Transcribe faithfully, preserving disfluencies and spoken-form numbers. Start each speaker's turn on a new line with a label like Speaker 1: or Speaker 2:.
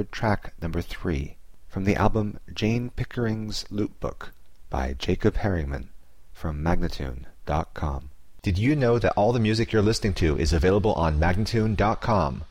Speaker 1: heard track number three from the album Jane Pickering's Loop Book by Jacob Herringman from Magnatune dot com.
Speaker 2: Did you know that all the music you're listening to is available on Magnatune dot com?